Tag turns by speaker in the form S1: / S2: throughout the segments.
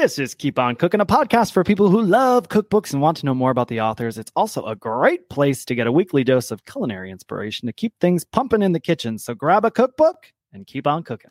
S1: This is Keep On Cooking, a podcast for people who love cookbooks and want to know more about the authors. It's also a great place to get a weekly dose of culinary inspiration to keep things pumping in the kitchen. So grab a cookbook and keep on cooking.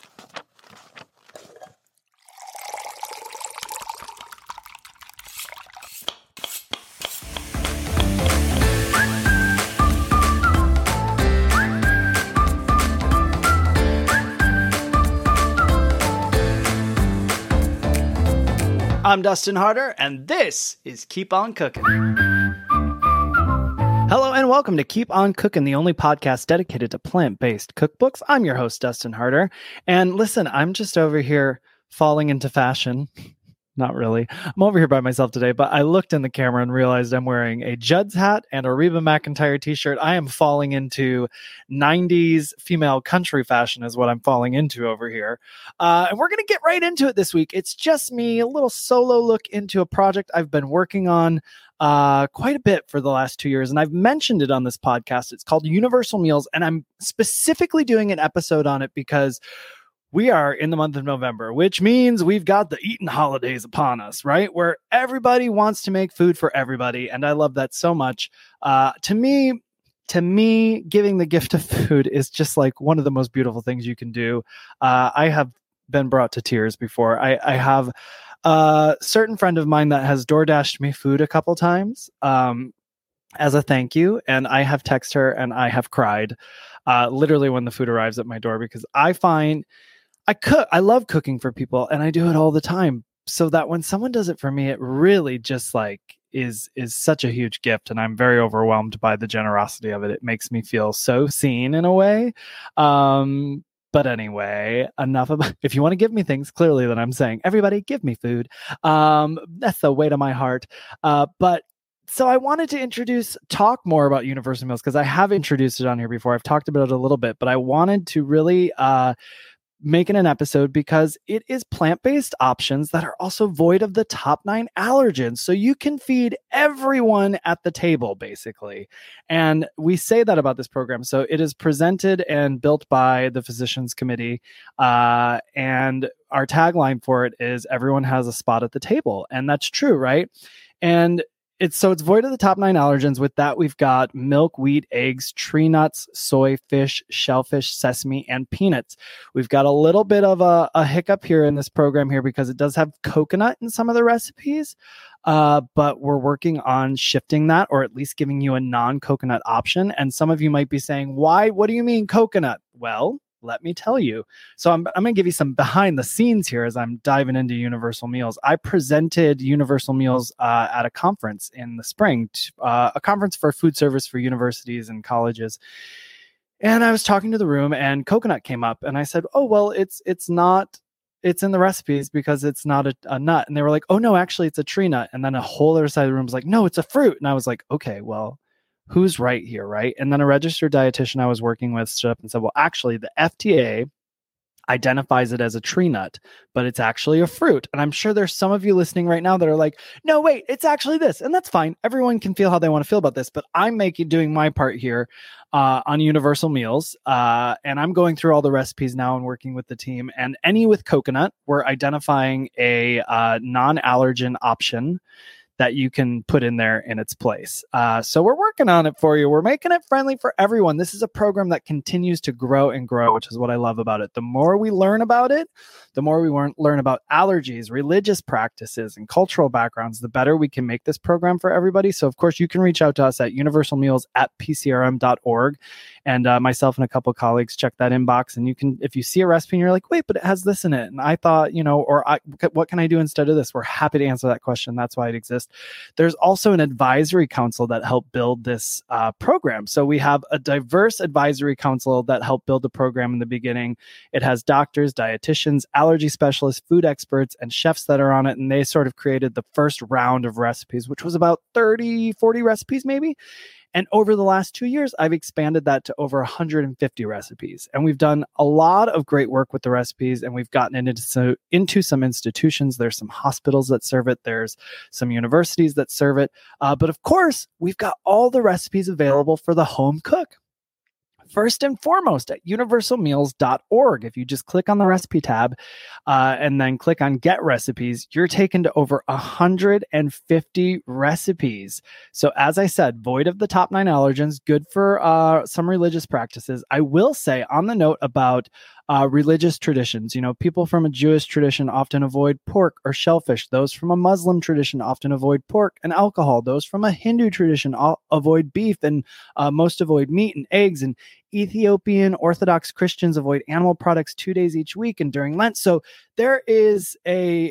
S1: I'm Dustin Harder, and this is Keep On Cooking. Hello, and welcome to Keep On Cooking, the only podcast dedicated to plant-based cookbooks. I'm your host, Dustin Harder. And listen, I'm just over here falling into fashion. Not really. I'm over here by myself today, but I looked in the camera and realized I'm wearing a Judd's hat and a Reba McEntire t-shirt. I am falling into 90s female country fashion is what I'm falling into over here. And we're going to get right into it this week. It's just me, a little solo look into a project I've been working on quite a bit for the last 2 years. And I've mentioned it on this podcast. It's called Universal Meals. And I'm specifically doing an episode on it because we are in the month of November, which means we've got the eating holidays upon us, right? Where everybody wants to make food for everybody. And I love that so much. To me, giving the gift of food is just like one of the most beautiful things you can do. I have been brought to tears before. I have a certain friend of mine that has DoorDashed me food a couple times as a thank you. And I have texted her and I have cried literally when the food arrives at my door, because I find I love cooking for people and I do it all the time. So that when someone does it for me, it really just like is such a huge gift. And I'm very overwhelmed by the generosity of it. It makes me feel so seen in a way. But anyway, enough about, if you want to give me things, clearly that I'm saying, everybody give me food. That's the weight of my heart. But so I wanted to talk more about Universal Meals because I have introduced it on here before. I've talked about it a little bit, but I wanted to really make it an episode because it is plant-based options that are also void of the top 9 allergens. So you can feed everyone at the table, basically. And we say that about this program. So it is presented and built by the Physicians Committee. And our tagline for it is everyone has a spot at the table. And that's true, right? And it's void of the top 9 allergens. With that, we've got milk, wheat, eggs, tree nuts, soy, fish, shellfish, sesame, and peanuts. We've got a little bit of a hiccup here in this program here because it does have coconut in some of the recipes, but we're working on shifting that, or at least giving you a non-coconut option. And some of you might be saying, why? What do you mean coconut? Well, let me tell you. So I'm going to give you some behind the scenes here as I'm diving into Universal Meals. I presented Universal Meals at a conference in the spring, a conference for food service for universities and colleges. And I was talking to the room and coconut came up and I said, oh, well, it's in the recipes because it's not a nut. And they were like, oh no, actually it's a tree nut. And then a whole other side of the room was like, no, it's a fruit. And I was like, okay, well, who's right here, right? And then a registered dietitian I was working with stood up and said, well, actually, the FDA identifies it as a tree nut, but it's actually a fruit. And I'm sure there's some of you listening right now that are like, no, wait, it's actually this. And that's fine. Everyone can feel how they want to feel about this, but I'm doing my part here on Universal Meals. And I'm going through all the recipes now and working with the team. And any with coconut, we're identifying a non-allergen option that you can put in there in its place. So we're working on it for you. We're making it friendly for everyone. This is a program that continues to grow and grow, which is what I love about it. The more we learn about it, the more we learn about allergies, religious practices, and cultural backgrounds, the better we can make this program for everybody. So of course, you can reach out to us at universalmeals@pcrm.org. And myself and a couple of colleagues check that inbox. And you can, if you see a recipe and you're like, wait, but it has this in it. And I thought, what can I do instead of this? We're happy to answer that question. That's why it exists. There's also an advisory council that helped build this program. So we have a diverse advisory council that helped build the program in the beginning. It has doctors, dietitians, allergy specialists, food experts, and chefs that are on it. And they sort of created the first round of recipes, which was about 30, 40 recipes maybe. And over the last 2 years, I've expanded that to over 150 recipes. And we've done a lot of great work with the recipes, and we've gotten into some institutions. There's some hospitals that serve it. There's some universities that serve it. But of course, we've got all the recipes available for the home cook. First and foremost at universalmeals.org. If you just click on the recipe tab and then click on get recipes, you're taken to over 150 recipes. So as I said, void of the top 9 allergens, good for some religious practices. I will say on the note about religious traditions, people from a Jewish tradition often avoid pork or shellfish. Those from a Muslim tradition often avoid pork and alcohol. Those from a Hindu tradition avoid beef, and most avoid meat and eggs. And Ethiopian Orthodox Christians avoid animal products 2 days each week and during Lent. So there is a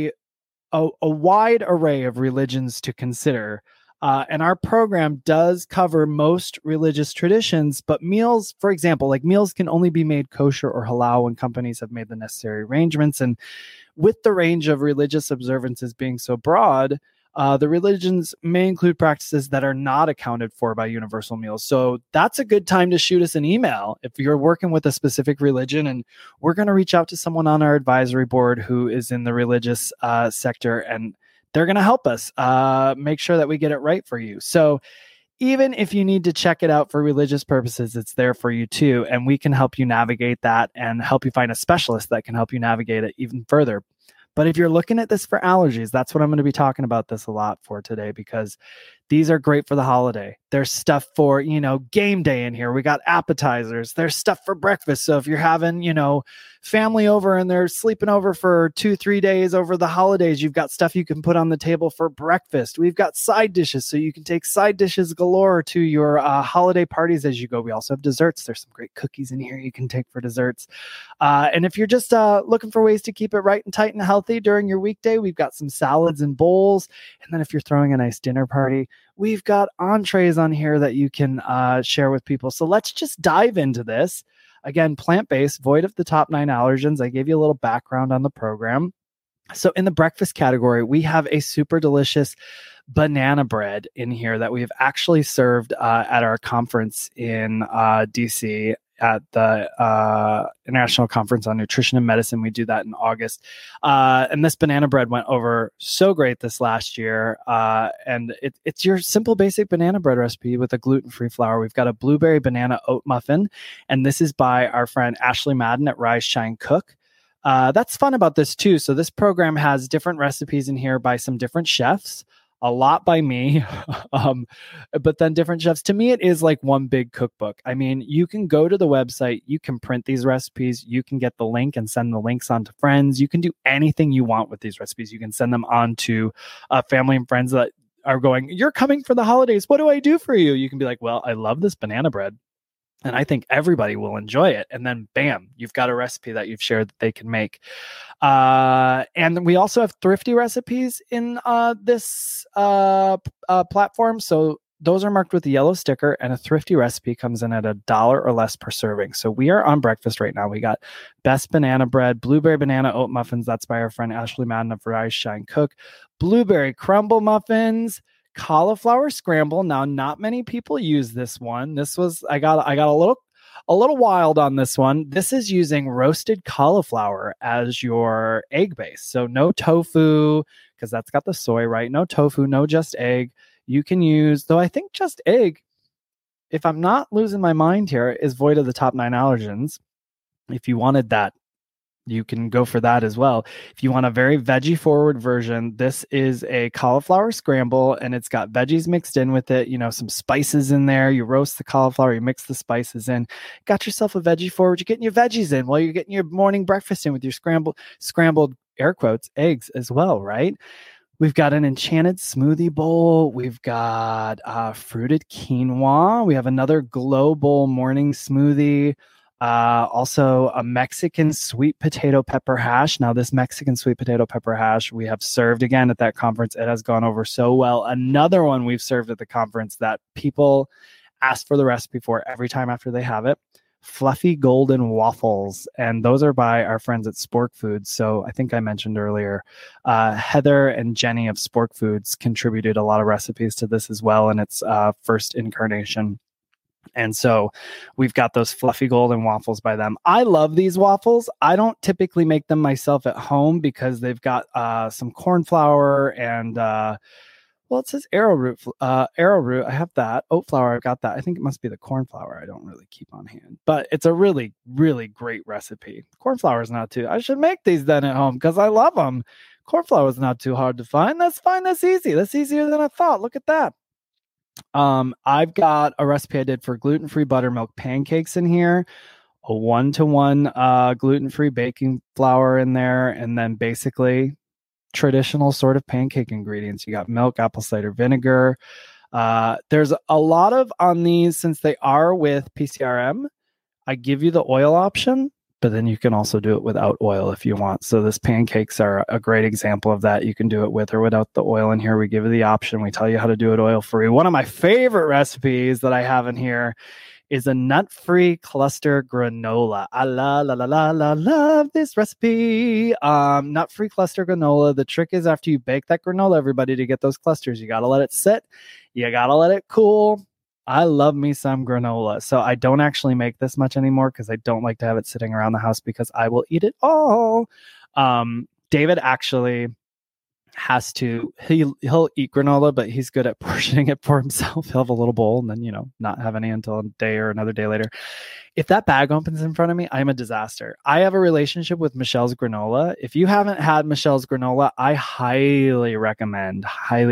S1: wide array of religions to consider. And our program does cover most religious traditions, but meals, for example, like meals can only be made kosher or halal when companies have made the necessary arrangements. And with the range of religious observances being so broad, the religions may include practices that are not accounted for by Universal Meals. So that's a good time to shoot us an email if you're working with a specific religion, and we're going to reach out to someone on our advisory board who is in the religious sector, and they're going to help us make sure that we get it right for you. So even if you need to check it out for religious purposes, it's there for you too. And we can help you navigate that and help you find a specialist that can help you navigate it even further. But if you're looking at this for allergies, that's what I'm going to be talking about this a lot for today, because these are great for the holiday. There's stuff for, game day in here. We got appetizers. There's stuff for breakfast. So if you're having, family over and they're sleeping over for 2-3 days over the holidays, you've got stuff you can put on the table for breakfast. We've got side dishes, so you can take side dishes galore to your holiday parties as you go. We also have desserts. There's some great cookies in here you can take for desserts. And if you're just looking for ways to keep it right and tight and healthy during your weekday, we've got some salads and bowls. And then if you're throwing a nice dinner party, we've got entrees on here that you can share with people. So let's just dive into this. Again, plant-based, void of the top 9 allergens. I gave you a little background on the program. So in the breakfast category, we have a super delicious banana bread in here that we've actually served at our conference in DC at the International Conference on Nutrition and Medicine. We do that in August. And this banana bread went over so great this last year. And it's your simple, basic banana bread recipe with a gluten-free flour. We've got a blueberry banana oat muffin, and this is by our friend Ashley Madden at Rise Shine Cook. That's fun about this too. So this program has different recipes in here by some different chefs. A lot by me, but then different chefs. To me, it is like one big cookbook. I mean, you can go to the website, you can print these recipes, you can get the link and send the links on to friends. You can do anything you want with these recipes. You can send them on to family and friends that are going, you're coming for the holidays. What do I do for you? You can be like, well, I love this banana bread, and I think everybody will enjoy it. And then bam, you've got a recipe that you've shared that they can make. And we also have thrifty recipes in this platform. So those are marked with a yellow sticker, and a thrifty recipe comes in at $1 or less per serving. So we are on breakfast right now. We got best banana bread, blueberry banana oat muffins. That's by our friend Ashley Madden of Rise Shine Cook. Blueberry crumble muffins, cauliflower scramble. Now, not many people use this one. This was, I got a little wild on this one. This is using roasted cauliflower as your egg base. So no tofu, because that's got the soy, right? No tofu, no just egg. You can use, though I think just egg, if I'm not losing my mind here, is void of the top 9 allergens. If you wanted that, you can go for that as well. If you want a very veggie forward version, this is a cauliflower scramble, and it's got veggies mixed in with it, some spices in there. You roast the cauliflower, you mix the spices in, got yourself a veggie forward. You're getting your veggies in while you're getting your morning breakfast in with your scrambled air quotes eggs as well, right? We've got an enchanted smoothie bowl. We've got fruited quinoa. We have another glow bowl morning smoothie. Also a Mexican sweet potato pepper hash. Now this Mexican sweet potato pepper hash we have served again at that conference. It has gone over so well. Another one we've served at the conference that people ask for the recipe for every time after they have it. Fluffy golden waffles, and those are by our friends at Spork Foods. So I think I mentioned earlier, Heather and Jenny of Spork Foods contributed a lot of recipes to this as well in its first incarnation. And so we've got those fluffy golden waffles by them. I love these waffles. I don't typically make them myself at home because they've got some corn flour and Well, it says arrowroot. Arrowroot. I have that. Oat flour. I've got that. I think it must be the corn flour. I don't really keep on hand, but it's a really, really great recipe. Corn flour is not too. I should make these then at home because I love them. Corn flour is not too hard to find. That's fine. That's easy. That's easier than I thought. Look at that. I've got a recipe I did for gluten-free buttermilk pancakes in here. A 1-to-1 gluten-free baking flour in there, and then basically traditional sort of pancake ingredients. You got milk, apple cider vinegar. There's a lot of on these, since they are with PCRM, I give you the oil option, but then you can also do it without oil if you want. So this pancakes are a great example of that. You can do it with or without the oil in here. We give you the option. We tell you how to do it oil free. One of my favorite recipes that I have in here is a nut-free cluster granola. I love this recipe. Nut-free cluster granola. The trick is after you bake that granola, everybody, to get those clusters, you got to let it sit. You got to let it cool. I love me some granola. So I don't actually make this much anymore because I don't like to have it sitting around the house because I will eat it all. David actually has to, he'll eat granola, but he's good at portioning it for himself. He'll have a little bowl and then, not have any until a day or another day later. If that bag opens in front of me, I'm a disaster. I have a relationship with Michelle's granola. If you haven't had Michelle's granola, I highly recommend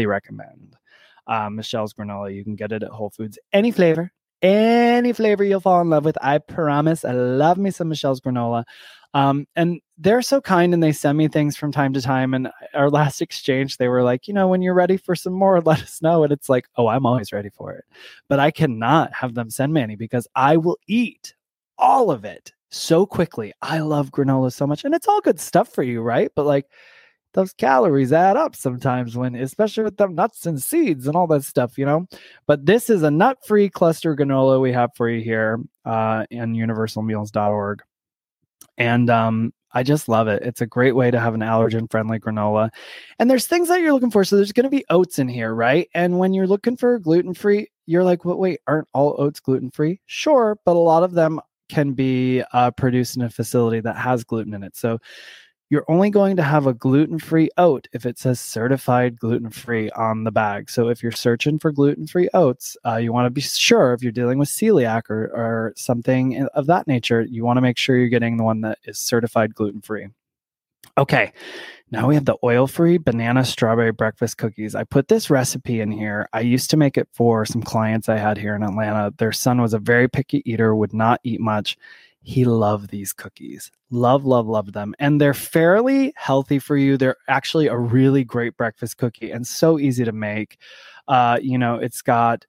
S1: Michelle's granola. You can get it at Whole Foods. Any flavor you'll fall in love with. I promise. I love me some Michelle's granola. And they're so kind and they send me things from time to time. And our last exchange, they were like, when you're ready for some more, let us know. And it's like, oh, I'm always ready for it. But I cannot have them send me any because I will eat all of it so quickly. I love granola so much. And it's all good stuff for you, right? But like, those calories add up sometimes especially with them nuts and seeds and all that stuff, But this is a nut-free cluster granola we have for you here in universalmeals.org. And I just love it. It's a great way to have an allergen-friendly granola. And there's things that you're looking for. So there's going to be oats in here, right? And when you're looking for gluten-free, you're like, wait, aren't all oats gluten-free? Sure, but a lot of them can be produced in a facility that has gluten in it. So you're only going to have a gluten-free oat if it says certified gluten-free on the bag. So if you're searching for gluten-free oats, you want to be sure if you're dealing with celiac or something of that nature, you want to make sure you're getting the one that is certified gluten-free. Okay, now we have the oil-free banana strawberry breakfast cookies. I put this recipe in here. I used to make it for some clients I had here in Atlanta. Their son was a very picky eater, would not eat much. He loved these cookies. Love them. And they're fairly healthy for you. They're actually a really great breakfast cookie and so easy to make. It's got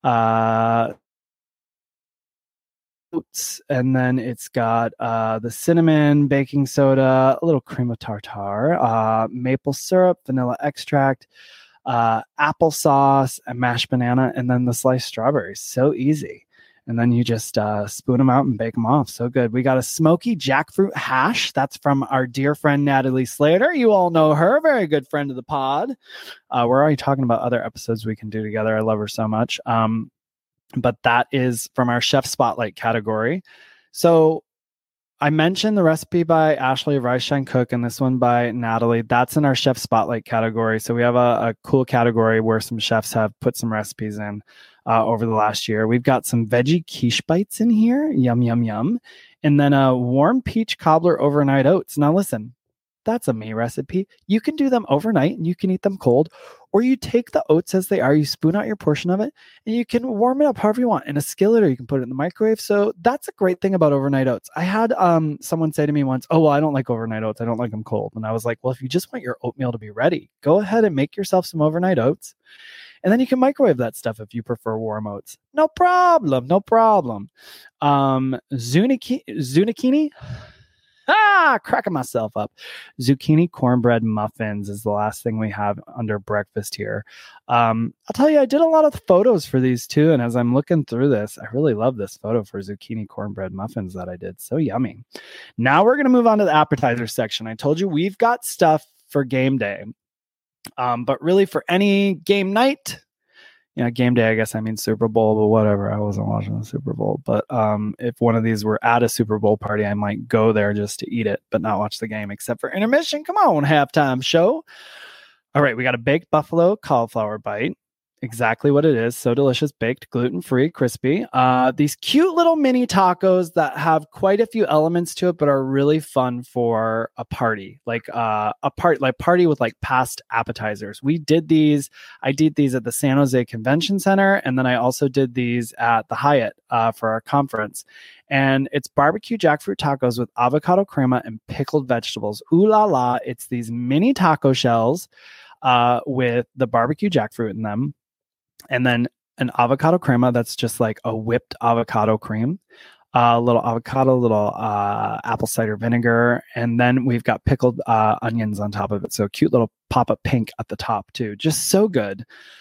S1: oats, and then it's got the cinnamon, baking soda, a little cream of tartar, maple syrup, vanilla extract, applesauce, and mashed banana, and then the sliced strawberries. So easy. And then you just spoon them out and bake them off. So good. We got a smoky jackfruit hash. That's from our dear friend, Natalie Slater. You all know her. Very good friend of the pod. We're already talking about other episodes we can do together. I love her so much. But that is from our Chef Spotlight category. So I mentioned the recipe by Ashley of Rice Shine Cook and this one by Natalie. That's in our Chef Spotlight category. So we have a cool category where some chefs have put some recipes in over the last year. We've got some veggie quiche bites in here. Yum, yum, yum. And then a warm peach cobbler overnight oats. Now listen, that's a me recipe. You can do them overnight and you can eat them cold, or you take the oats as they are, you spoon out your portion of it, and you can warm it up however you want in a skillet, or you can put it in the microwave. So that's a great thing about overnight oats. I had someone say to me once, oh, well, I don't like overnight oats. I don't like them cold. And I was like, well, if you just want your oatmeal to be ready, go ahead and make yourself some overnight oats. And then you can microwave that stuff if you prefer warm oats. No problem. Zucchini. Cracking myself up. Zucchini cornbread muffins is the last thing we have under breakfast here. I'll tell you, I did a lot of photos for these too. And as I'm looking through this, I really love this photo for zucchini cornbread muffins that I did. So yummy. Now we're going to move on to the appetizer section. I told you we've got stuff for game day. But really for any game night, game day, I guess I mean Super Bowl, but whatever. I wasn't watching the Super Bowl. But if one of these were at a Super Bowl party, I might go there just to eat it, but not watch the game, except for intermission. Come on, halftime show. All right, we got a baked buffalo cauliflower bite. Exactly what it is. So delicious, baked, gluten-free, crispy. These cute little mini tacos that have quite a few elements to it, but are really fun for a party, like party with like past appetizers. We did these. I did these at the San Jose Convention Center, and then I also did these at the Hyatt for our conference. And it's barbecue jackfruit tacos with avocado crema and pickled vegetables. Ooh la la! It's these mini taco shells with the barbecue jackfruit in them. And then an avocado crema that's just like a whipped avocado cream, a little avocado, little apple cider vinegar, and then we've got pickled onions on top of it. So a cute little pop-up pink at the top too. Just so good.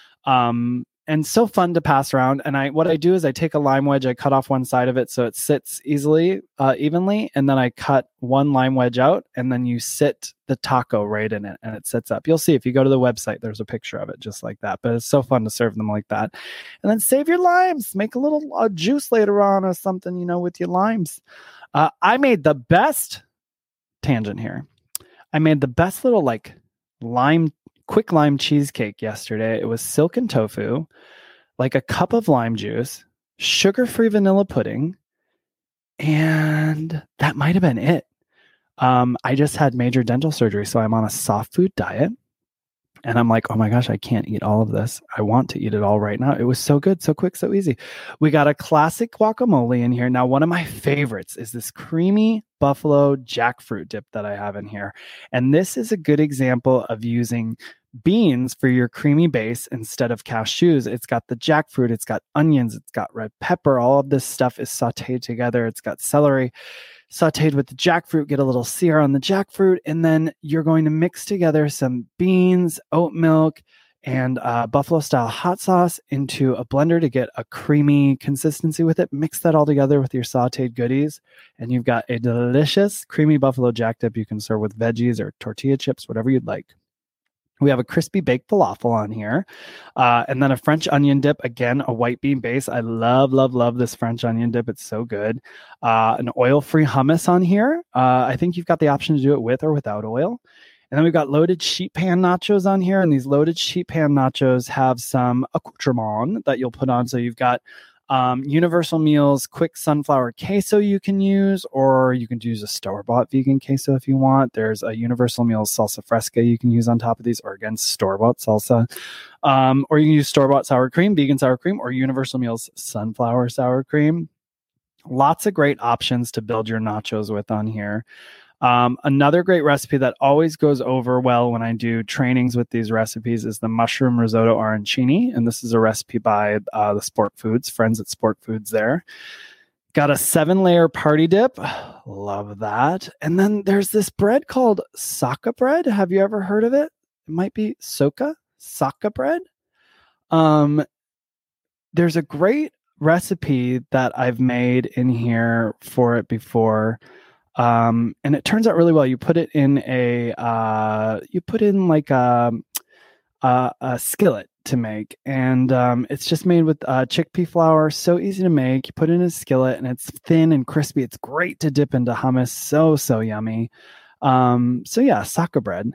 S1: And so fun to pass around. And what I do is I take a lime wedge, I cut off one side of it so it sits evenly, and then I cut one lime wedge out, and then you sit the taco right in it, and it sits up. You'll see if you go to the website, there's a picture of it just like that. But it's so fun to serve them like that. And then save your limes. Make a little juice later on or something, with your limes. I made the best tangent here. I made the best little like quick lime cheesecake yesterday. It was silken tofu, like a cup of lime juice, sugar-free vanilla pudding, and that might have been it. I just had major dental surgery, so I'm on a soft food diet. And I'm like, oh my gosh, I can't eat all of this. I want to eat it all right now. It was so good, so quick, so easy. We got a classic guacamole in here. Now, one of my favorites is this creamy buffalo jackfruit dip that I have in here. And this is a good example of using beans for your creamy base instead of cashews. It's got the jackfruit, it's got onions, it's got red pepper. All of this stuff is sauteed together. It's got celery sauteed with the jackfruit, get a little sear on the jackfruit, and then you're going to mix together some beans, oat milk, and buffalo style hot sauce into a blender to get a creamy consistency with it. Mix that all together with your sauteed goodies, and you've got a delicious creamy buffalo jack dip you can serve with veggies or tortilla chips, whatever you'd like. We have a crispy baked falafel on here, and then a French onion dip. Again, a white bean base. I love, love, love this French onion dip. It's so good. An oil-free hummus on here. I think you've got the option to do it with or without oil. And then we've got loaded sheet pan nachos on here, and these loaded sheet pan nachos have some accoutrement that you'll put on. So you've got Universal Meals quick sunflower queso you can use, or you can use a store-bought vegan queso if you want. There's a Universal Meals salsa fresca you can use on top of these, or again, store-bought salsa. Or you can use store-bought sour cream, vegan sour cream, or Universal Meals sunflower sour cream. Lots of great options to build your nachos with on here. Another great recipe that always goes over well when I do trainings with these recipes is the mushroom risotto arancini. And this is a recipe by the Sport Foods, friends at Sport Foods there. Got a 7-layer party dip. Love that. And then there's this bread called Saka bread. Have you ever heard of it? It might be Saka bread. There's a great recipe that I've made in here for it before. And it turns out really well. You put it in a skillet to make, and it's just made with chickpea flour. So easy to make. You put it in a skillet, and it's thin and crispy. It's great to dip into hummus. So yummy. So yeah, Saka bread.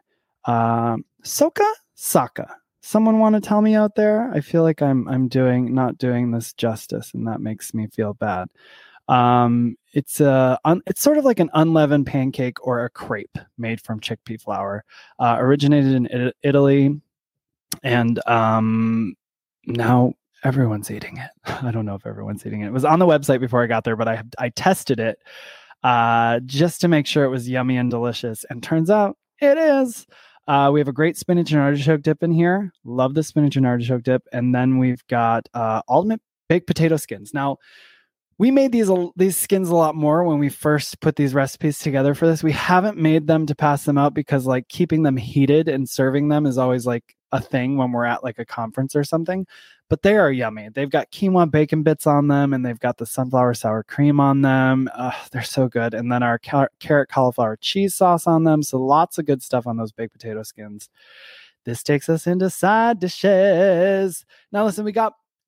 S1: Saka. Someone want to tell me out there? I feel like I'm not doing this justice, and that makes me feel bad. It's sort of like an unleavened pancake or a crepe made from chickpea flour. Originated in Italy, and now everyone's eating it. I don't know if everyone's eating it. It was on the website before I got there, but I tested it just to make sure it was yummy and delicious. And turns out it is. We have a great spinach and artichoke dip in here. Love the spinach and artichoke dip. And then we've got ultimate baked potato skins. Now, we made these skins a lot more when we first put these recipes together for this. We haven't made them to pass them out because like keeping them heated and serving them is always like a thing when we're at like a conference or something. But they are yummy. They've got quinoa bacon bits on them, and they've got the sunflower sour cream on them. They're so good. And then our carrot cauliflower cheese sauce on them. So lots of good stuff on those baked potato skins. This takes us into side dishes. Now listen, we got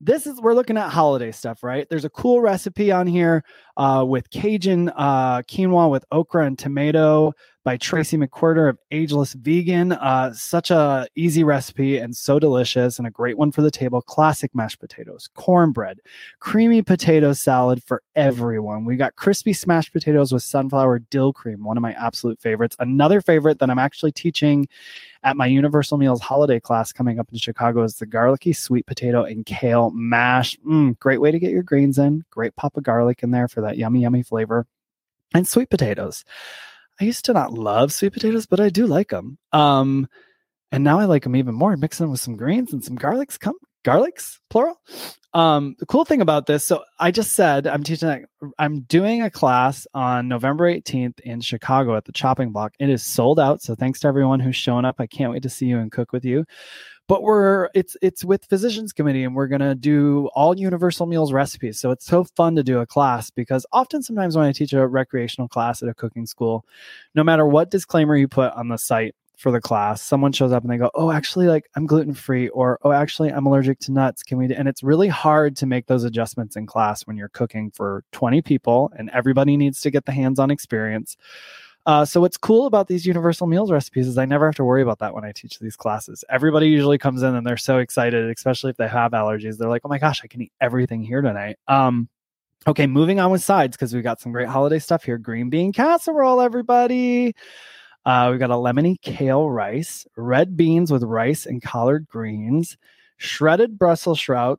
S1: we're looking at holiday stuff, right? There's a cool recipe on here with Cajun quinoa with okra and tomato by Tracy McQuarter of Ageless Vegan. Such a easy recipe and so delicious, and a great one for the table. Classic mashed potatoes, cornbread, creamy potato salad for everyone. We got crispy smashed potatoes with sunflower dill cream, one of my absolute favorites. Another favorite that I'm actually teaching at my Universal Meals holiday class coming up in Chicago is the garlicky sweet potato and kale mash. Great way to get your greens in. Great pop of garlic in there for that yummy, yummy flavor. And sweet potatoes. I used to not love sweet potatoes, but I do like them. And now I like them even more. Mixing them with some greens and some garlics. Garlics, plural. The cool thing about this, so I just said I'm doing a class on November 18th in Chicago at the Chopping Block. It is sold out, so thanks to everyone who's shown up. I can't wait to see you and cook with you. But it's with Physicians Committee, and we're gonna do all Universal Meals recipes. So it's so fun to do a class, because sometimes when I teach a recreational class at a cooking school, no matter what disclaimer you put on the site for the class, someone shows up and they go, "Oh, actually, like I'm gluten-free," or "Oh, actually, I'm allergic to nuts. Can we do?" And it's really hard to make those adjustments in class when you're cooking for 20 people and everybody needs to get the hands-on experience. So what's cool about these Universal Meals recipes is I never have to worry about that when I teach these classes. Everybody usually comes in and they're so excited, especially if they have allergies. They're like, "Oh my gosh, I can eat everything here tonight." Okay, moving on with sides, because we got some great holiday stuff here. Green bean casserole, everybody. We've got a lemony kale rice, red beans with rice and collard greens, shredded Brussels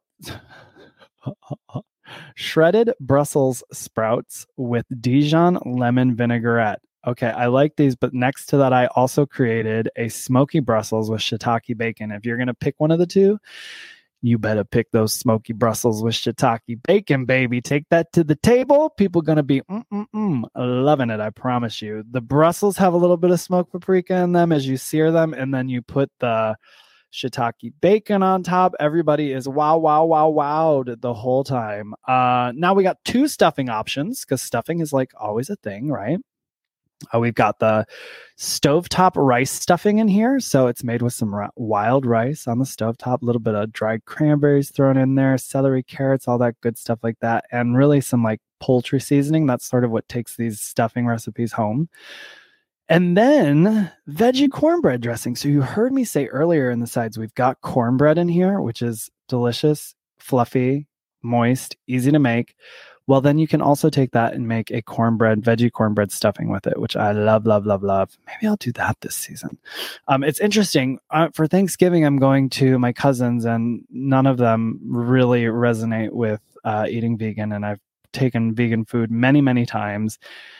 S1: sprouts with Dijon lemon vinaigrette. Okay, I like these, but next to that, I also created a smoky Brussels with shiitake bacon. If you're going to pick one of the two, you better pick those smoky Brussels with shiitake bacon, baby. Take that to the table. People going to be loving it, I promise you. The Brussels have a little bit of smoked paprika in them as you sear them, and then you put the shiitake bacon on top. Everybody is wowed the whole time. Now we got two stuffing options, because stuffing is like always a thing, right? We've got the stovetop rice stuffing in here. So it's made with some wild rice on the stovetop, a little bit of dried cranberries thrown in there, celery, carrots, all that good stuff like that. And really some like poultry seasoning. That's sort of what takes these stuffing recipes home. And then veggie cornbread dressing. So you heard me say earlier in the sides, we've got cornbread in here, which is delicious, fluffy, moist, easy to make. Well, then you can also take that and make a veggie cornbread stuffing with it, which I love. Maybe I'll do that this season. It's interesting. For Thanksgiving, I'm going to my cousins, and none of them really resonate with eating vegan. And I've taken vegan food many, many times.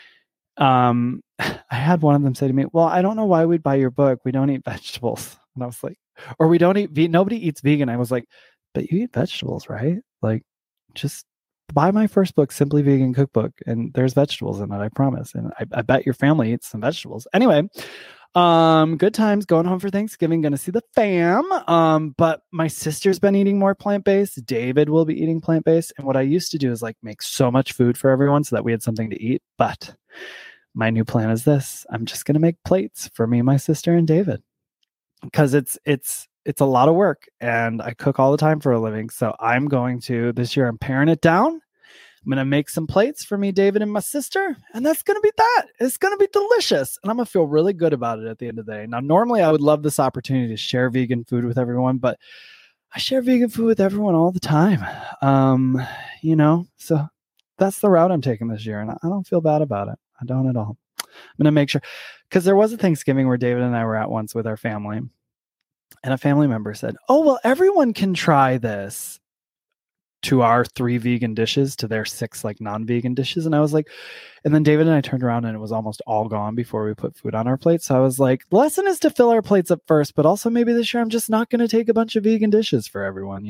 S1: I had one of them say to me, "Well, I don't know why we'd buy your book. We don't eat vegetables." And I was like, or we don't eat, nobody eats vegan. I was like, but you eat vegetables, right? Like, just buy my first book, Simply Vegan Cookbook, and there's vegetables in it, I promise. And I bet your family eats some vegetables. Anyway, good times going home for Thanksgiving, gonna see the fam. But my sister's been eating more plant-based. David will be eating plant-based. And what I used to do is like make so much food for everyone so that we had something to eat. But my new plan is this: I'm just gonna make plates for me, my sister, and David, because it's a lot of work, and I cook all the time for a living. So I'm going to, this year, I'm paring it down. I'm going to make some plates for me, David, and my sister. And that's going to be that. It's going to be delicious. And I'm going to feel really good about it at the end of the day. Now, normally I would love this opportunity to share vegan food with everyone, but I share vegan food with everyone all the time. So that's the route I'm taking this year. And I don't feel bad about it. I don't at all. I'm going to make sure, because there was a Thanksgiving where David and I were at once with our family. And a family member said, "Oh, well, everyone can try this," to our 3 vegan dishes, to their 6 like non-vegan dishes. And I was like, and then David and I turned around and it was almost all gone before we put food on our plates. So I was like, the lesson is to fill our plates up first, but also maybe this year I'm just not going to take a bunch of vegan dishes for everyone,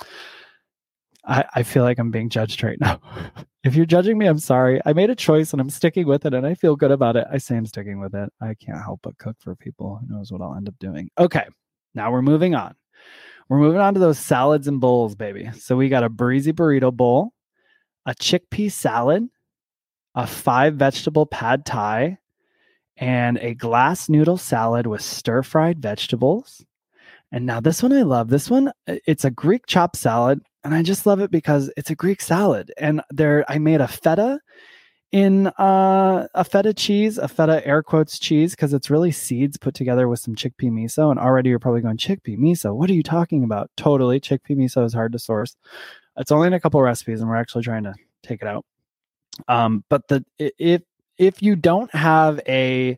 S1: I feel like I'm being judged right now. If you're judging me, I'm sorry. I made a choice and I'm sticking with it, and I feel good about it. I say I'm sticking with it. I can't help but cook for people. Who knows what I'll end up doing. Okay. Now we're moving on. We're moving on to those salads and bowls, baby. So we got a breezy burrito bowl, a chickpea salad, a 5-vegetable pad thai, and a glass noodle salad with stir-fried vegetables. And now this one I love. This one, it's a Greek chopped salad. And I just love it because it's a Greek salad. And I made a feta in a feta cheese, a feta air quotes cheese, because it's really seeds put together with some chickpea miso. And already you're probably going, chickpea miso, what are you talking about? Totally. Chickpea miso is hard to source. It's only in a couple recipes, and we're actually trying to take it out. But if you don't have a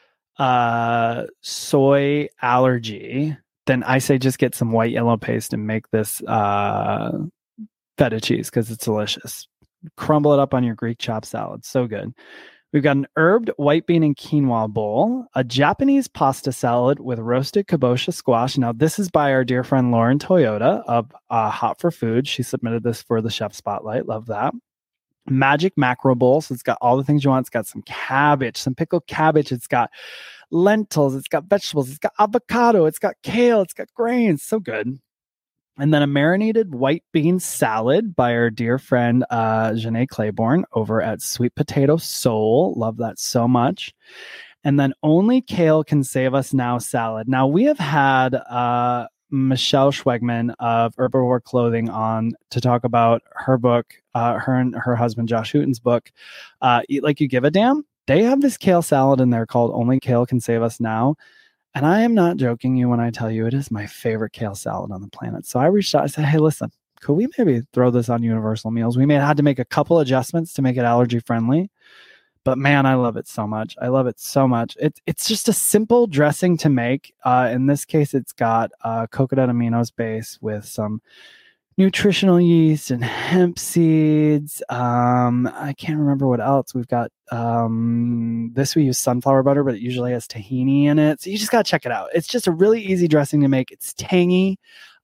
S1: soy allergy, then I say just get some white yellow paste and make this feta cheese because it's delicious. Crumble it up on your Greek chopped salad. So good. We've got an herbed white bean and quinoa bowl, a Japanese pasta salad with roasted kabocha squash. Now, this is by our dear friend Lauren Toyota of Hot for Food. She submitted this for the Chef Spotlight. Love that. Magic macro bowl. So it's got all the things you want. It's got some cabbage, some pickled cabbage. It's got lentils. It's got vegetables. It's got avocado. It's got kale. It's got grains. So good. And then a marinated white bean salad by our dear friend Janae Claiborne over at Sweet Potato Soul. Love that so much. And then Only Kale Can Save Us Now salad. Now, we have had Michelle Schwegman of Herbivore Clothing on to talk about her book, her and her husband Josh Hooten's book, Eat Like You Give a Damn. They have this kale salad in there called Only Kale Can Save Us Now. And I am not joking you when I tell you it is my favorite kale salad on the planet. So I reached out, I said, hey, listen, could we maybe throw this on Universal Meals? We may have had to make a couple adjustments to make it allergy friendly. But man, I love it so much. I love it so much. It's just a simple dressing to make. In this case, it's got coconut aminos base with some nutritional yeast and hemp seeds. I can't remember what else. We've got this, we use sunflower butter, but it usually has tahini in it. So you just got to check it out. It's just a really easy dressing to make. It's tangy.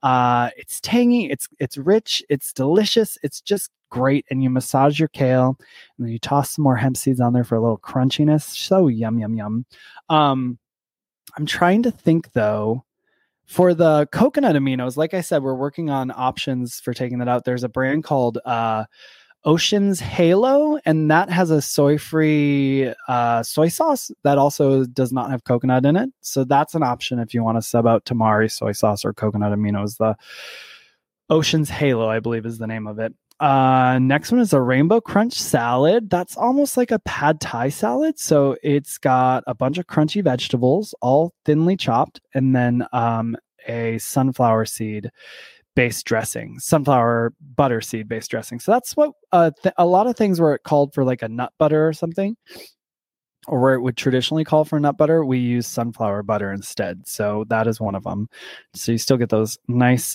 S1: It's rich. It's delicious. It's just great. And you massage your kale and then you toss some more hemp seeds on there for a little crunchiness. So yum, yum, yum. I'm trying to think though, for the coconut aminos, like I said, we're working on options for taking that out. There's a brand called Ocean's Halo, and that has a soy-free soy sauce that also does not have coconut in it. So that's an option if you want to sub out tamari soy sauce or coconut aminos. The Ocean's Halo, I believe, is the name of it. Next one is a rainbow crunch salad. That's almost like a pad thai salad. So it's got a bunch of crunchy vegetables, all thinly chopped, and then a sunflower seed based dressing, sunflower butter seed based dressing. So that's what a lot of things where it called for like a nut butter or something, or where it would traditionally call for nut butter, we use sunflower butter instead. So that is one of them. So you still get those nice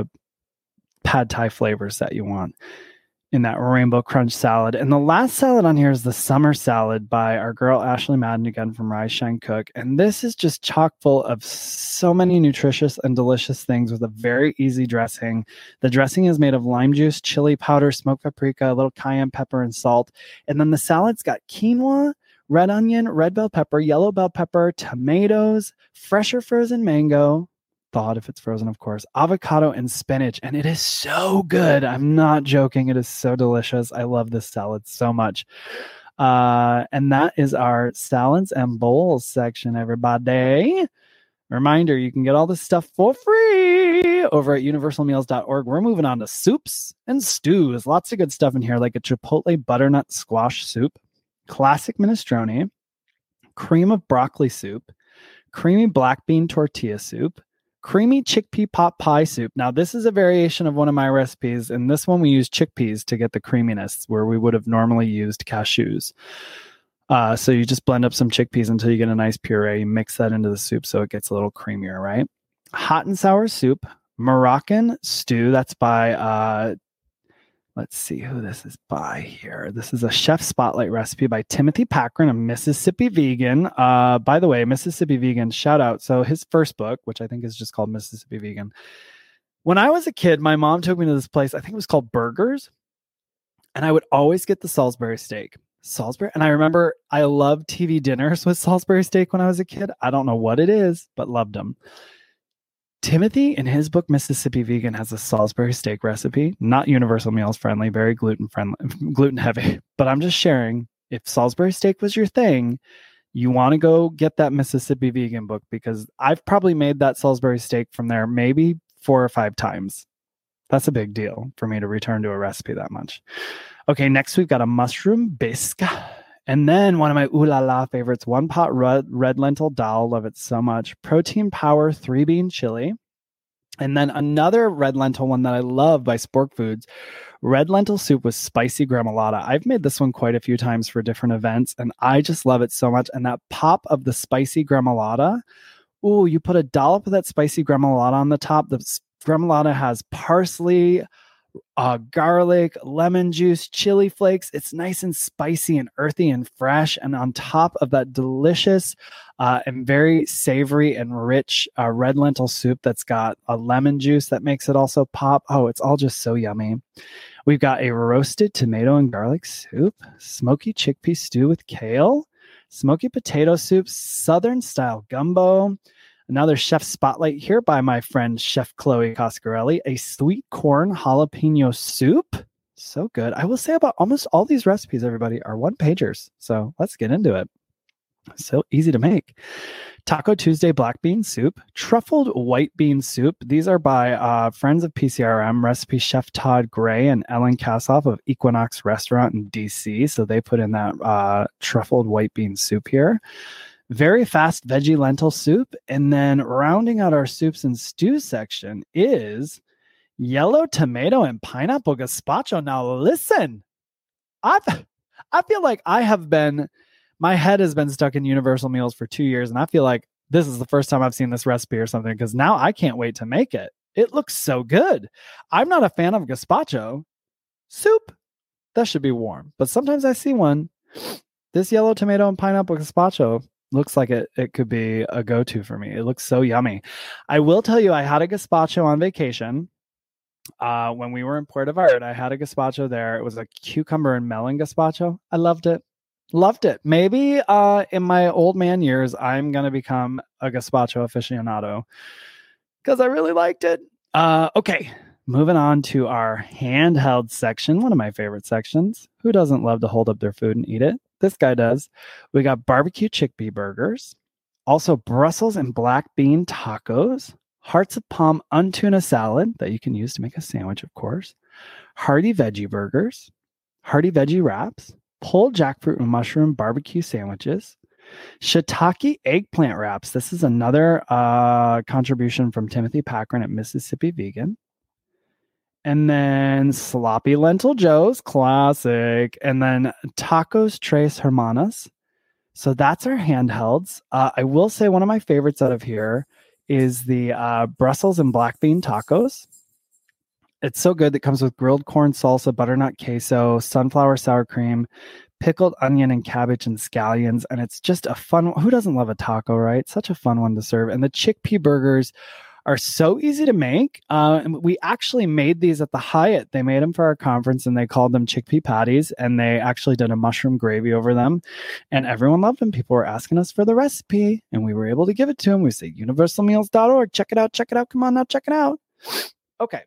S1: pad thai flavors that you want in that rainbow crunch salad. And the last salad on here is the summer salad by our girl Ashley Madden, again from Rise Shine Cook. And this is just chock full of so many nutritious and delicious things with a very easy dressing. The dressing is made of lime juice, chili powder, smoked paprika, a little cayenne pepper, and salt. And then the salad's got quinoa, red onion, red bell pepper, yellow bell pepper, tomatoes, fresh or frozen mango, thawed if it's frozen, of course, avocado, and spinach. And it is so good. I'm not joking. It is so delicious. I love this salad so much. And that is our salads and bowls section, everybody. Reminder, you can get all this stuff for free over at universalmeals.org. We're moving on to soups and stews. Lots of good stuff in here, like a chipotle butternut squash soup, classic minestrone, cream of broccoli soup, creamy black bean tortilla soup, creamy chickpea pot pie soup. Now, this is a variation of one of my recipes, and this one we use chickpeas to get the creaminess where we would have normally used cashews. So you just blend up some chickpeas until you get a nice puree. You mix that into the soup so it gets a little creamier, right? Hot and sour soup, Moroccan stew. That's by, let's see who this is by here. This is a Chef Spotlight recipe by Timothy Packren, a Mississippi vegan. By the way, Mississippi Vegan, shout out. So his first book, which I think is just called Mississippi Vegan. When I was a kid, my mom took me to this place. I think it was called Burgers. And I would always get the Salisbury steak. And I remember I loved TV dinners with Salisbury steak when I was a kid. I don't know what it is, but loved them. Timothy, in his book, Mississippi Vegan, has a Salisbury steak recipe, not Universal Meals friendly, very gluten heavy. But I'm just sharing, if Salisbury steak was your thing, you want to go get that Mississippi Vegan book, because I've probably made that Salisbury steak from there maybe 4 or 5 times. That's a big deal for me to return to a recipe that much. Okay, next we've got a mushroom bisque. And then one of my ooh la la favorites, one pot red lentil dal. Love it so much. Protein Power 3-bean chili. And then another red lentil one that I love by Spork Foods, red lentil soup with spicy gremolata. I've made this one quite a few times for different events, and I just love it so much. And that pop of the spicy gremolata, ooh, you put a dollop of that spicy gremolata on the top. The gremolata has parsley, garlic, lemon juice, chili flakes. It's nice and spicy and earthy and fresh. And on top of that delicious and very savory and rich red lentil soup that's got a lemon juice that makes it also pop. Oh, it's all just so yummy. We've got a roasted tomato and garlic soup, smoky chickpea stew with kale, smoky potato soup, Southern style gumbo. Another chef spotlight here by my friend Chef Chloe Coscarelli, a sweet corn jalapeno soup. So good. I will say about almost all these recipes, everybody, are one-pagers. So let's get into it. So easy to make. Taco Tuesday black bean soup, truffled white bean soup. These are by friends of PCRM, recipe Chef Todd Gray and Ellen Kassoff of Equinox Restaurant in DC. So they put in that truffled white bean soup here. Very fast veggie lentil soup. And then rounding out our soups and stews section is yellow tomato and pineapple gazpacho. Now listen, I feel like my head has been stuck in Universal Meals for 2 years, and I feel like this is the first time I've seen this recipe or something, because now I can't wait to make it. It looks so good. I'm not a fan of gazpacho soup. That should be warm, but sometimes I see one. This yellow tomato and pineapple gazpacho looks like it could be a go-to for me. It looks so yummy. I will tell you, I had a gazpacho on vacation. When we were in Puerto Vallarta, I had a gazpacho there. It was a cucumber and melon gazpacho. I loved it. Loved it. Maybe in my old man years, I'm going to become a gazpacho aficionado because I really liked it. Okay, moving on to our handheld section, one of my favorite sections. Who doesn't love to hold up their food and eat it? This guy does. We got barbecue chickpea burgers, also Brussels and black bean tacos, hearts of palm untuna salad that you can use to make a sandwich, of course, hearty veggie burgers, hearty veggie wraps, pulled jackfruit and mushroom barbecue sandwiches, shiitake eggplant wraps. This is another contribution from Timothy Packard at Mississippi Vegan. And then sloppy lentil joes, classic. And then tacos tres hermanas. So that's our handhelds. I will say one of my favorites out of here is the Brussels and black bean tacos. It's so good. It comes with grilled corn salsa, butternut queso, sunflower sour cream, pickled onion and cabbage and scallions. And it's just a fun one. Who doesn't love a taco, right? Such a fun one to serve. And the chickpea burgers are so easy to make. And we actually made these at the Hyatt. They made them for our conference and they called them chickpea patties. And they actually did a mushroom gravy over them. And everyone loved them. People were asking us for the recipe and we were able to give it to them. We say universalmeals.org. Check it out. Check it out. Come on now. Check it out. Okay.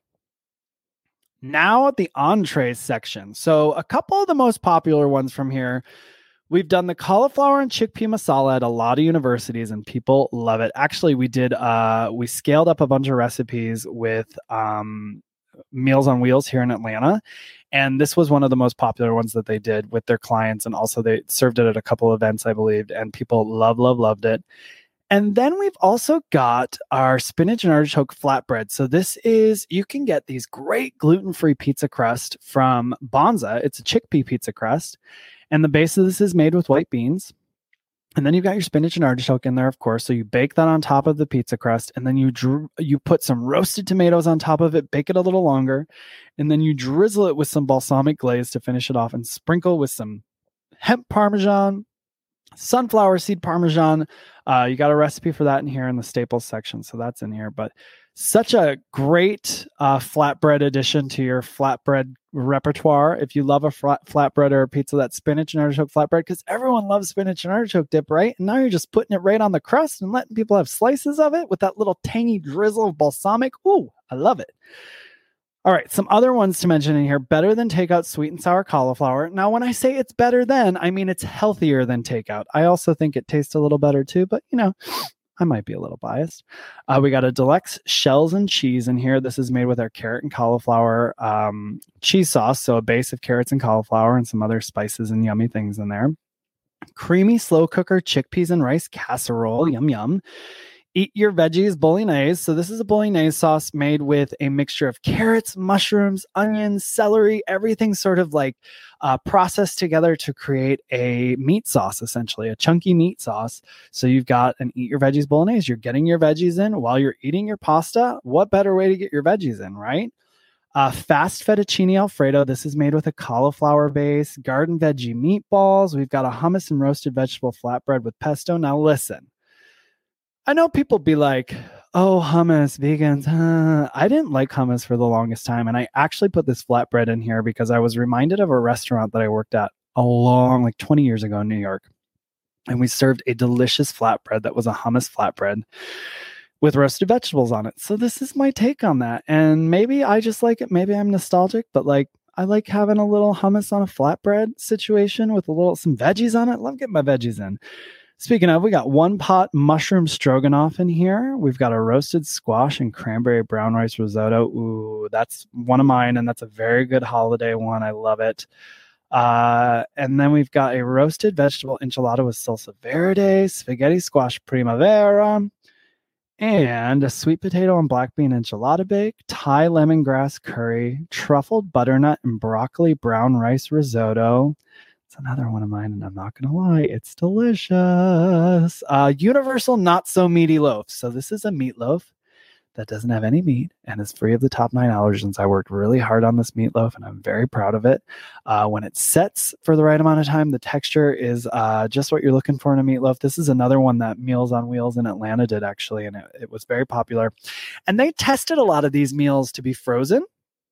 S1: Now the entrees section. So a couple of the most popular ones from here. We've done the cauliflower and chickpea masala at a lot of universities and people love it. Actually, we scaled up a bunch of recipes with Meals on Wheels here in Atlanta. And this was one of the most popular ones that they did with their clients. And also they served it at a couple of events, I believe. And people loved it. And then we've also got our spinach and artichoke flatbread. So this is, you can get these great gluten-free pizza crust from Bonza. It's a chickpea pizza crust. And the base of this is made with white beans. And then you've got your spinach and artichoke in there, of course. So you bake that on top of the pizza crust. And then you put some roasted tomatoes on top of it, bake it a little longer. And then you drizzle it with some balsamic glaze to finish it off and sprinkle with some hemp parmesan, sunflower seed parmesan. You got a recipe for that in here in the staples section. So that's in here. But such a great flatbread addition to your flatbread repertoire. If you love a flatbread or a pizza, that's spinach and artichoke flatbread, because everyone loves spinach and artichoke dip, right? And now you're just putting it right on the crust and letting people have slices of it with that little tangy drizzle of balsamic. Ooh, I love it. All right, some other ones to mention in here. Better than takeout sweet and sour cauliflower. Now, when I say it's better than, I mean it's healthier than takeout. I also think it tastes a little better too, but I might be a little biased. We got a deluxe shells and cheese in here. This is made with our carrot and cauliflower cheese sauce. So a base of carrots and cauliflower and some other spices and yummy things in there. Creamy slow cooker chickpeas and rice casserole. Yum, yum. Eat your veggies bolognese. So this is a bolognese sauce made with a mixture of carrots, mushrooms, onions, celery, everything sort of like processed together to create a meat sauce, essentially a chunky meat sauce. So you've got an eat your veggies bolognese. You're getting your veggies in while you're eating your pasta. What better way to get your veggies in, right? Fast fettuccine Alfredo. This is made with a cauliflower base, garden veggie meatballs. We've got a hummus and roasted vegetable flatbread with pesto. Now listen, I know people be like, oh, hummus, vegans. I didn't like hummus for the longest time. And I actually put this flatbread in here because I was reminded of a restaurant that I worked at like 20 years ago in New York. And we served a delicious flatbread that was a hummus flatbread with roasted vegetables on it. So this is my take on that. And maybe I just like it. Maybe I'm nostalgic, but like I like having a little hummus on a flatbread situation with some veggies on it. Love getting my veggies in. Speaking of, we got one pot mushroom stroganoff in here. We've got a roasted squash and cranberry brown rice risotto. Ooh, that's one of mine, and that's a very good holiday one. I love it. And then we've got a roasted vegetable enchilada with salsa verde, spaghetti squash primavera, and a sweet potato and black bean enchilada bake, Thai lemongrass curry, truffled butternut and broccoli brown rice risotto. It's another one of mine, and I'm not going to lie, it's delicious. Universal not so meaty loaf. So this is a meatloaf that doesn't have any meat and is free of the top 9 allergens. I worked really hard on this meatloaf, and I'm very proud of it. When it sets for the right amount of time, the texture is just what you're looking for in a meatloaf. This is another one that Meals on Wheels in Atlanta did, actually, and it was very popular. And they tested a lot of these meals to be frozen.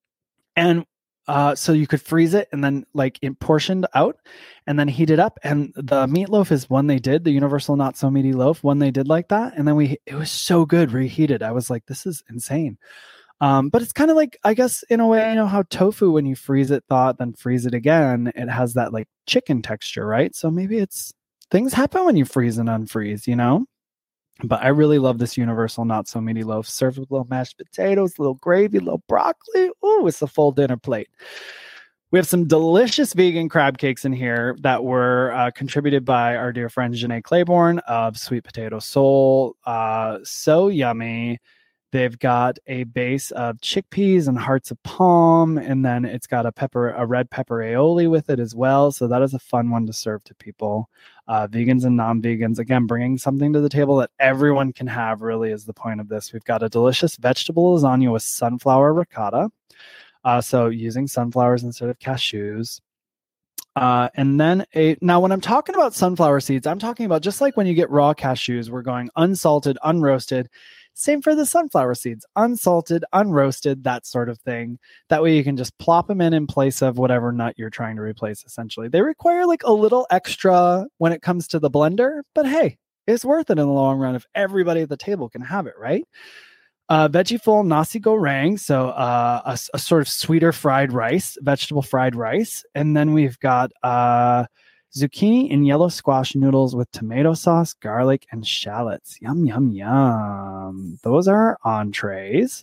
S1: And so you could freeze it and then like it portioned out and then heat it up. And the meatloaf is one they did, the Universal Not So Meaty Loaf, one they did like that. And then it was so good reheated. I was like, this is insane. But it's kind of like, I guess in a way, you know how tofu, when you freeze it, then freeze it again, it has that like chicken texture, right? So maybe things happen when you freeze and unfreeze, you know? But I really love this Universal Not So Meaty Loaf, served with little mashed potatoes, little gravy, little broccoli. Ooh, it's a full dinner plate. We have some delicious vegan crab cakes in here that were contributed by our dear friend Janae Claiborne of Sweet Potato Soul. So yummy. They've got a base of chickpeas and hearts of palm, and then it's got a red pepper aioli with it as well. So that is a fun one to serve to people, vegans and non-vegans. Again, bringing something to the table that everyone can have really is the point of this. We've got a delicious vegetable lasagna with sunflower ricotta. So using sunflowers instead of cashews. And then now when I'm talking about sunflower seeds, I'm talking about just like when you get raw cashews, we're going unsalted, unroasted. Same for the sunflower seeds, unsalted, unroasted, that sort of thing. That way you can just plop them in place of whatever nut you're trying to replace, essentially. They require like a little extra when it comes to the blender, but hey, it's worth it in the long run if everybody at the table can have it, right? Veggie full nasi goreng, so a sort of sweeter fried rice, vegetable fried rice. And then we've got zucchini and yellow squash noodles with tomato sauce, garlic, and shallots. Yum, yum, yum. Those are our entrees.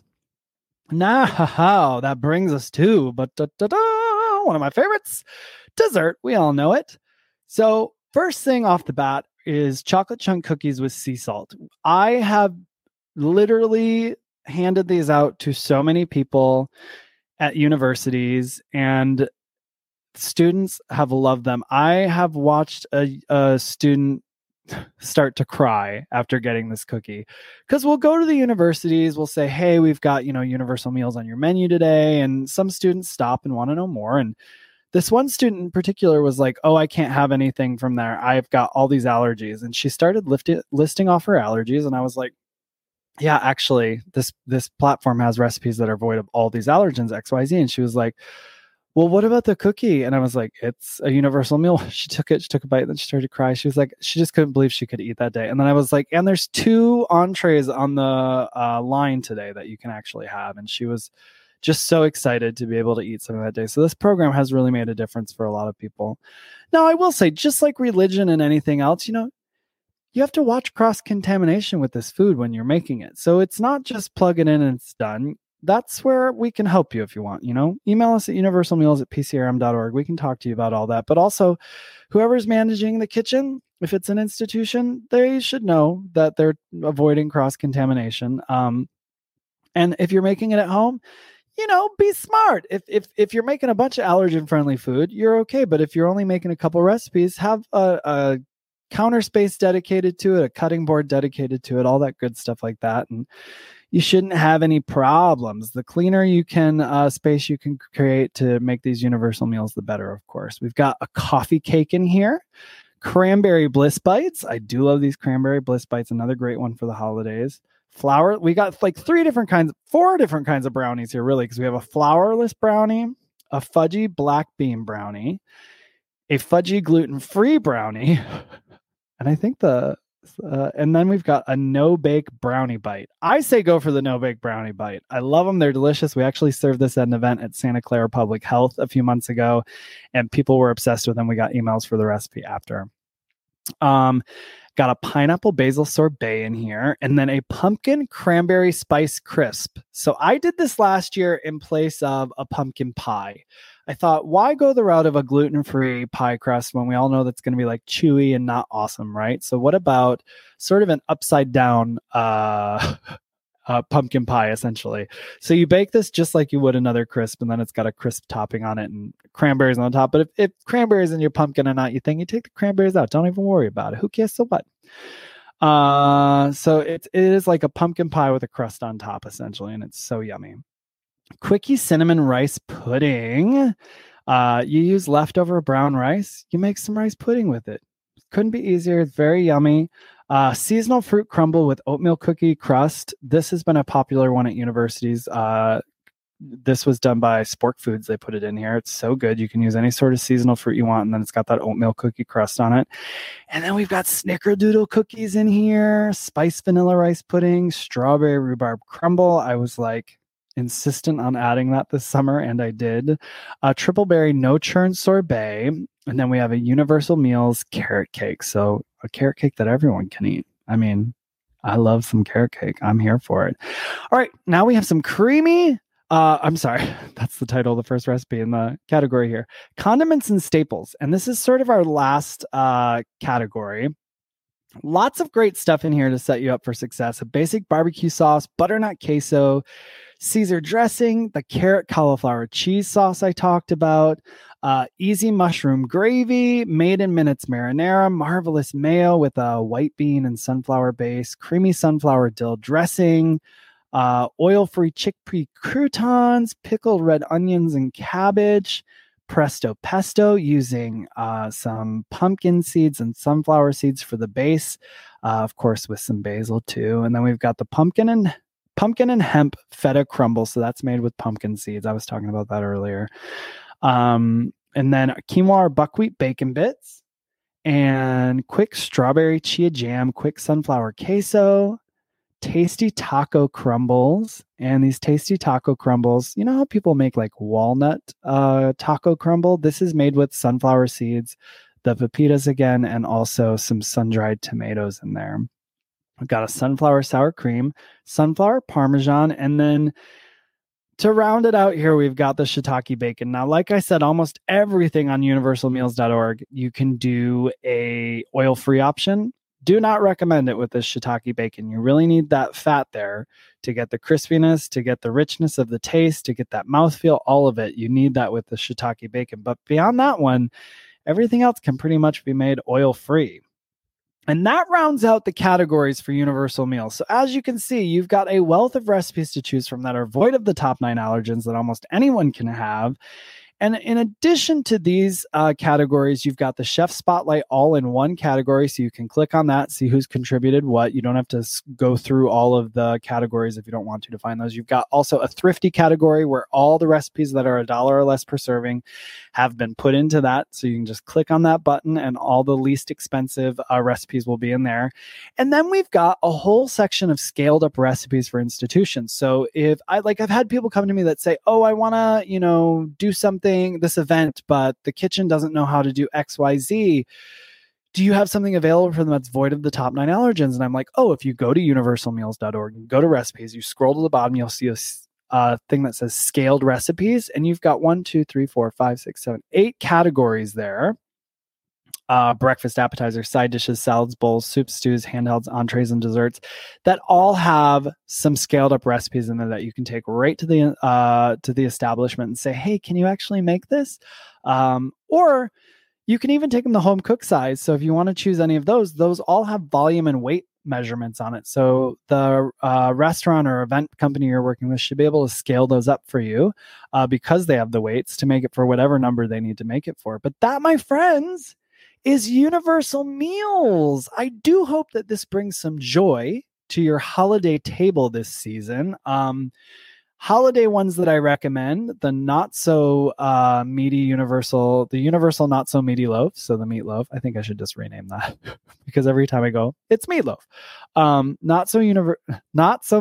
S1: Now, that brings us to one of my favorites, dessert. We all know it. So first thing off the bat is chocolate chunk cookies with sea salt. I have literally handed these out to so many people at universities, and students have loved them. I have watched a student start to cry after getting this cookie, because we'll go to the universities, we'll say, hey, we've got, universal meals on your menu today. And some students stop and want to know more. And this one student in particular was like, oh, I can't have anything from there. I've got all these allergies. And she started listing off her allergies. And I was like, yeah, actually, this platform has recipes that are void of all these allergens, XYZ. And she was like, well, what about the cookie? And I was like, it's a universal meal. She took a bite, then she started to cry. She was like, she just couldn't believe she could eat that day. And then I was like, and there's 2 entrees on the line today that you can actually have. And she was just so excited to be able to eat some of that day. So this program has really made a difference for a lot of people. Now, I will say, just like religion and anything else, you have to watch cross-contamination with this food when you're making it. So it's not just plug it in and it's done. That's where we can help you if you want, email us at universalmeals@pcrm.org. We can talk to you about all that. But also, whoever's managing the kitchen, if it's an institution, they should know that they're avoiding cross-contamination. And if you're making it at home, be smart. If you're making a bunch of allergen-friendly food, you're okay. But if you're only making a couple recipes, have a counter space dedicated to it, a cutting board dedicated to it, all that good stuff like that. And you shouldn't have any problems. The cleaner space you can create to make these universal meals, the better, of course. We've got a coffee cake in here, cranberry bliss bites. I do love these cranberry bliss bites. Another great one for the holidays. Flour. We got like four different kinds of brownies here, really, because we have a flourless brownie, a fudgy black bean brownie, a fudgy gluten-free brownie, and I think and then we've got a no-bake brownie bite. I say go for the no-bake brownie bite. I love them. They're delicious. We actually served this at an event at Santa Clara Public Health a few months ago, and people were obsessed with them. We got emails for the recipe after. Got a pineapple basil sorbet in here, and then a pumpkin cranberry spice crisp. So I did this last year in place of a pumpkin pie. I thought, why go the route of a gluten-free pie crust when we all know that's going to be like chewy and not awesome, right? So what about sort of an upside down pumpkin pie, essentially? So you bake this just like you would another crisp, and then it's got a crisp topping on it and cranberries on top. But if cranberries in your pumpkin are not your thing, you take the cranberries out. Don't even worry about it. Who cares? So what? So it is like a pumpkin pie with a crust on top, essentially, and it's so yummy. Quickie cinnamon rice pudding. You use leftover brown rice. You make some rice pudding with it. Couldn't be easier. It's very yummy. Seasonal fruit crumble with oatmeal cookie crust. This has been a popular one at universities. This was done by Spork Foods. They put it in here. It's so good. You can use any sort of seasonal fruit you want, and then it's got that oatmeal cookie crust on it. And then we've got snickerdoodle cookies in here, spiced vanilla rice pudding, strawberry rhubarb crumble. I was like insistent on adding that this summer, and I did. Triple berry no churn sorbet, and then we have a Universal Meals carrot cake. So a carrot cake that everyone can eat. I mean, I love some carrot cake. I'm here for it. All right, now we have some creamy. I'm sorry, that's the title of the first recipe in the category here. Condiments and staples, and this is sort of our last category. Lots of great stuff in here to set you up for success. A basic barbecue sauce, butternut queso, Caesar dressing, the carrot cauliflower cheese sauce I talked about, easy mushroom gravy, made in minutes marinara, marvelous mayo with a white bean and sunflower base, creamy sunflower dill dressing, oil-free chickpea croutons, pickled red onions and cabbage, presto pesto using some pumpkin seeds and sunflower seeds for the base, of course with some basil too. And then we've got the pumpkin and hemp feta crumble. So that's made with pumpkin seeds. I was talking about that earlier. And then quinoa or buckwheat bacon bits, and quick strawberry chia jam, quick sunflower queso, tasty taco crumbles. And these tasty taco crumbles, you know how people make like walnut taco crumble? This is made with sunflower seeds, the pepitas again, and also some sun-dried tomatoes in there. We've got a sunflower sour cream, sunflower parmesan, and then to round it out here, we've got the shiitake bacon. Now, like I said, almost everything on universalmeals.org, you can do a oil-free option. Do not recommend it with this shiitake bacon. You really need that fat there to get the crispiness, to get the richness of the taste, to get that mouthfeel, all of it. You need that with the shiitake bacon. But beyond that one, everything else can pretty much be made oil-free. And that rounds out the categories for Universal Meals. So as you can see, you've got a wealth of recipes to choose from that are void of the top 9 allergens that almost anyone can have. And in addition to these categories, you've got the Chef Spotlight all in one category. So you can click on that, see who's contributed what. You don't have to go through all of the categories if you don't want to find those. You've got also a Thrifty category where all the recipes that are $1 or less per serving have been put into that. So you can just click on that button and all the least expensive recipes will be in there. And then we've got a whole section of scaled up recipes for institutions. So if I've had people come to me that say, oh, I want to, do something, this event, but the kitchen doesn't know how to do XYZ. do you have something available for them that's void of the top 9 allergens? And I'm like, oh, if you go to universalmeals.org and go to recipes, you scroll to the bottom, you'll see a thing that says scaled recipes. And you've got 1, 2, 3, 4, 5, 6, 7, 8 categories there. Breakfast, appetizers, side dishes, salads, bowls, soups, stews, handhelds, entrees, and desserts that all have some scaled up recipes in there that you can take right to the establishment and say, hey, can you actually make this? Or you can even take them the home cook size. So if you want to choose any of those all have volume and weight measurements on it. So the restaurant or event company you're working with should be able to scale those up for you because they have the weights to make it for whatever number they need to make it for. But that, my friends, is Universal Meals. I do hope that this brings some joy to your holiday table this season. Holiday ones that I recommend, the not so meaty Universal not so meaty loaf. So the meatloaf, I think I should just rename that because every time I go, it's meatloaf. Not so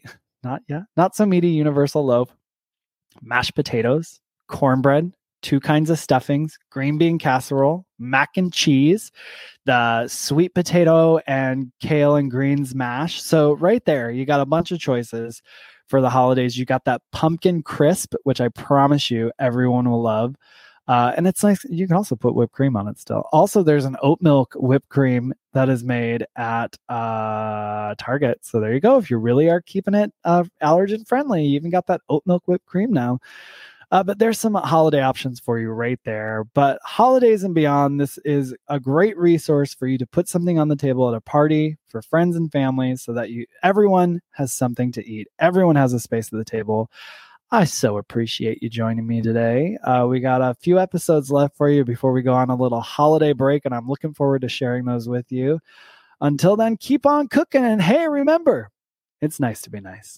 S1: meaty Universal loaf, mashed potatoes, cornbread, 2 kinds of stuffings, green bean casserole, mac and cheese, the sweet potato and kale and greens mash. So right there, you got a bunch of choices for the holidays. You got that pumpkin crisp, which I promise you everyone will love. And it's nice. You can also put whipped cream on it still. Also, there's an oat milk whipped cream that is made at Target. So there you go. If you really are keeping it allergen friendly, you even got that oat milk whipped cream now. But there's some holiday options for you right there. But holidays and beyond, this is a great resource for you to put something on the table at a party for friends and family so that everyone has something to eat. Everyone has a space at the table. I so appreciate you joining me today. We got a few episodes left for you before we go on a little holiday break, and I'm looking forward to sharing those with you. Until then, keep on cooking. And hey, remember, it's nice to be nice.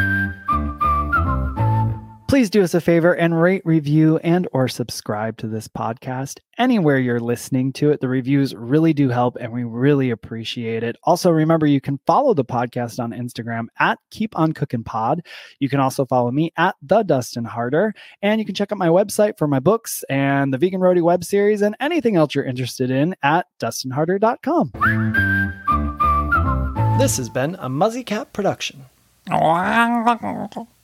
S1: Please do us a favor and rate, review, and or subscribe to this podcast anywhere you're listening to it. The reviews really do help, and we really appreciate it. Also, remember, you can follow the podcast on Instagram at KeepOnCookingPod. You can also follow me at The Dustin Harder, and you can check out my website for my books and the Vegan Roadie web series and anything else you're interested in at DustinHarder.com. This has been a Muzzy Cat production.